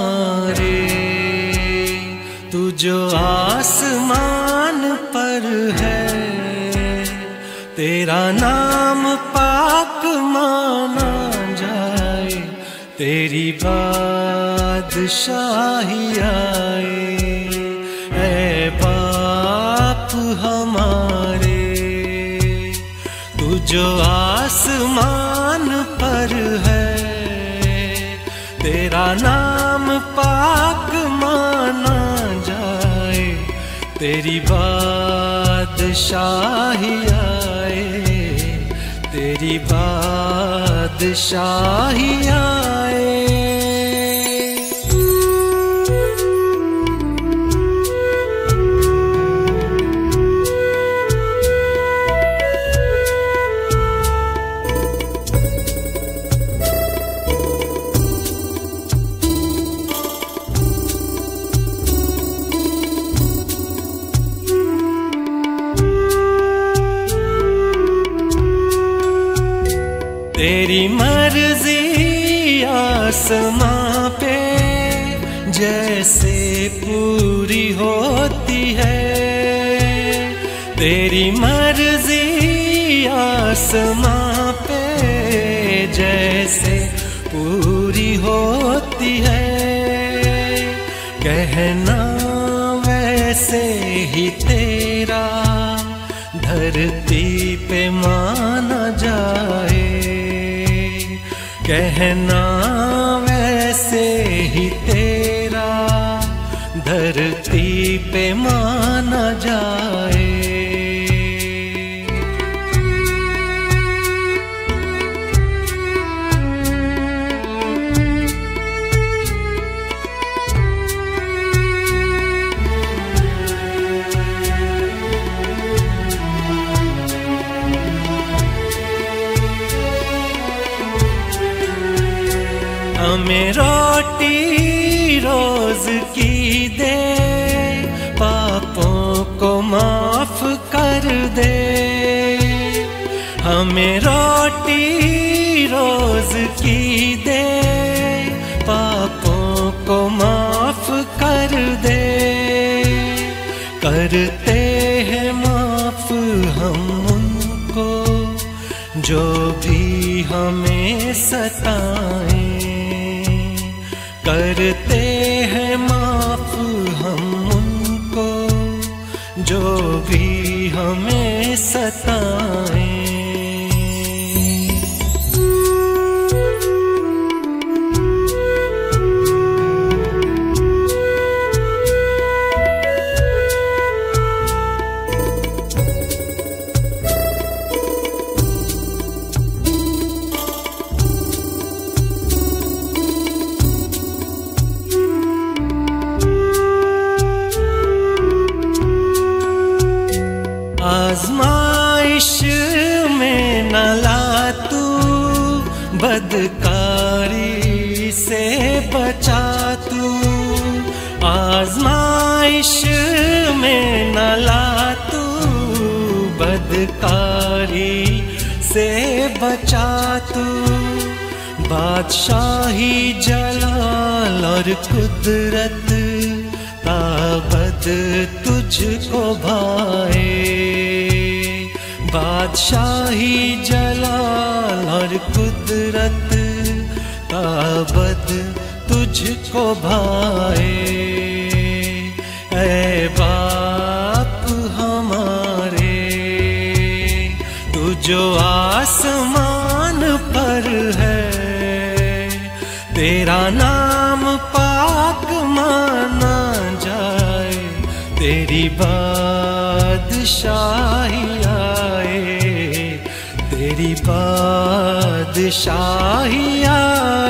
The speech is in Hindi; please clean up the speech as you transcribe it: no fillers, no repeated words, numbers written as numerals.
हमारे, तू जो आसमान पर है, तेरा नाम पाक माना जाए, तेरी बादशाही आए। ऐ बाप हमारे, तू जो आसमान पर है, तेरा नाम पाक माना जाए, तेरी बादशाही आए, तेरी बादशाही आए। तेरी मर्जी आसमां पे जैसे पूरी होती है, तेरी मर्जी आसमां पे जैसे पूरी होती है, कहना वैसे ही तेरा धरती पे माना जाए, कहना वैसे ही तेरा धरती पे माना जाए। हमें रोटी रोज की दे, पापों को माफ कर दे, हमें रोटी रोज की दे, पापों को माफ कर दे, करते हैं माफ हम उनको जो भी हमें सताएं, करते हैं माफ हम उनको जो भी हमें सताएं। आज़माइश में न ला तू, बदकारी से बचा तू, आज़माइश में न ला तू, बदकारी से बचा तू, बादशाही जलाल और कुदरत ताबद तुझको भाए, बादशाही जलाल और कुदरत ताबद तुझको भाए। ऐ बाप हमारे, तू जो आसमान पर है, तेरा नाम पाक माना जाए, तेरी बादशाही आए, तेरी बादशाही आए।